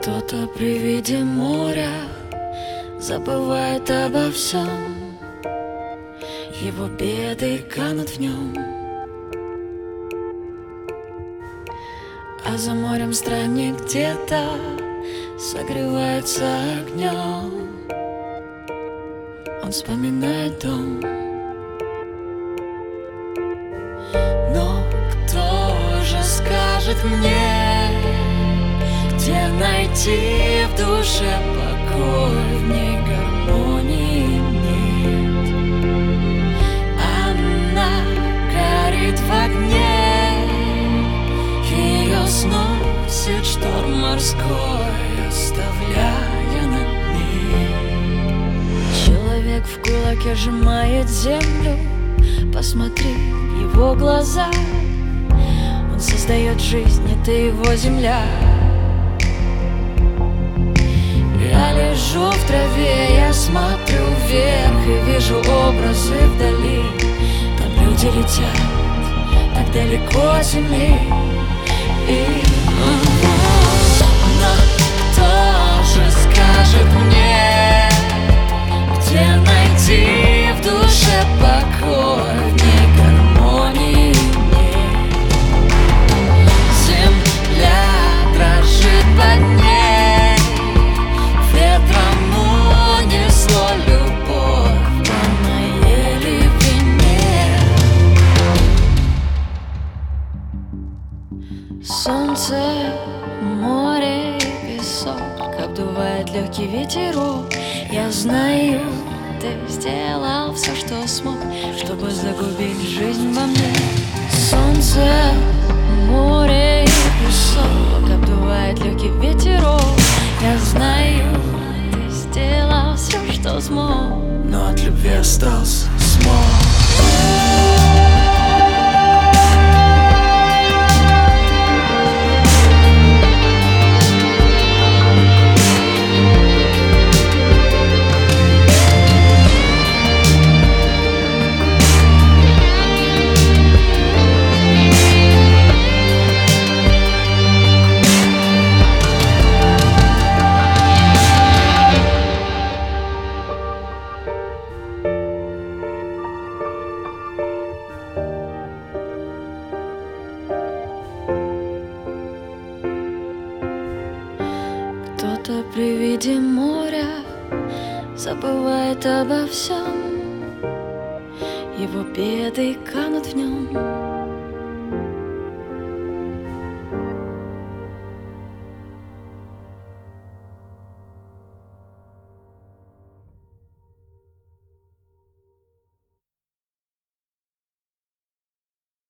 Кто-то при виде моря забывает обо всем, его беды канут в нем. А за морем странник где-то согревается огнем. Он вспоминает дом. Но кто же скажет мне, где найти в душе покой? В ней гармонии нет. Она горит в огне, ее сносит шторм морской, оставляя на дне. Человек в кулаке сжимает землю, посмотри в его глаза. Он создает жизнь, это его земля. Я лежу в траве, я смотрю вверх и вижу образы вдали. Там люди летят так далеко от земли. Но кто же скажет мне, где найти в душе покой? В ней гармонии нет. Земля дрожит под ней, ветром унесло любовь по моей вине. Солнце, море и песок, обдувает легкий ветерок. Я знаю, ты сделал все, что смог, чтобы загубить жизнь во мне. Солнце, море и песок, обдувает легкий ветерок. Я знаю, ты сделал все, что смог, но от любви остался смог. Кто-то при виде моря забывает обо всем, его беды канут в нем.